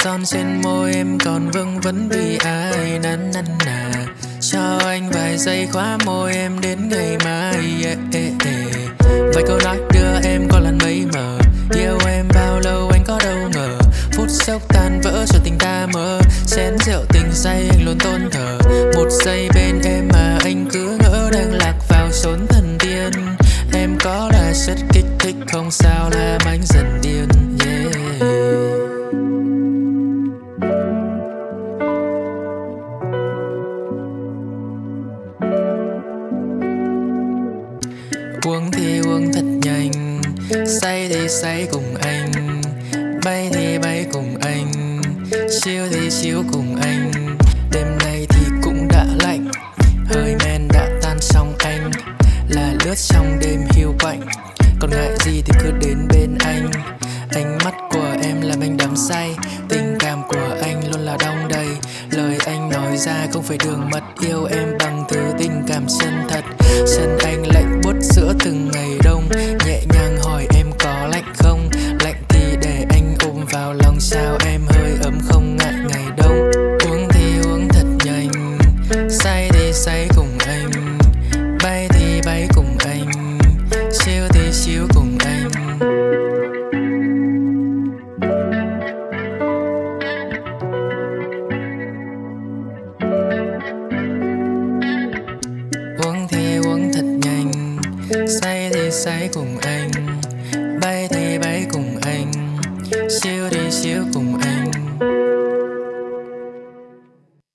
son trên môi em còn vương vấn vì ai năn năn nà. Cho anh vài giây khóa môi em đến ngày mai. Vài câu nói đưa em có lần mấy mờ. Yêu em bao lâu anh có đâu ngờ. Phút chốc tan vỡ cho tình ta mơ. Chén rượu tình say anh luôn tôn thờ. Một giây bên em mà anh cứ ngỡ đang lạc vào chốn thần tiên. Em có là chất kích thích không sao làm anh dần điên. Uống thì uống thật nhanh, say thì say cùng anh, bay thì bay cùng anh, chill thì chill cùng anh. Đêm nay thì cũng đã lạnh, hơi men đã tan trong anh, là lướt trong đêm hiu quạnh. Còn ngại gì thì cứ đến bên anh. Ánh mắt của em làm anh đắm say, tình cảm của anh luôn là đong đầy. Lời anh nói ra không phải đường mật, yêu em bằng thứ tình cảm chân thật. Chân anh lạnh buốt giữa từng ngày đông, nhẹ nhàng hỏi em có lạnh không. Lạnh thì để anh ôm vào lòng trao em hơi ấm không ngại ngày đông. Uống thì uống thật nhanh, say thì say cùng anh, bay thì bay cùng anh, chill thì chill cùng anh. Uống thì uống thật nhanh, say thì say cùng anh, bay thì bay cùng anh, chill thì chill cùng anh.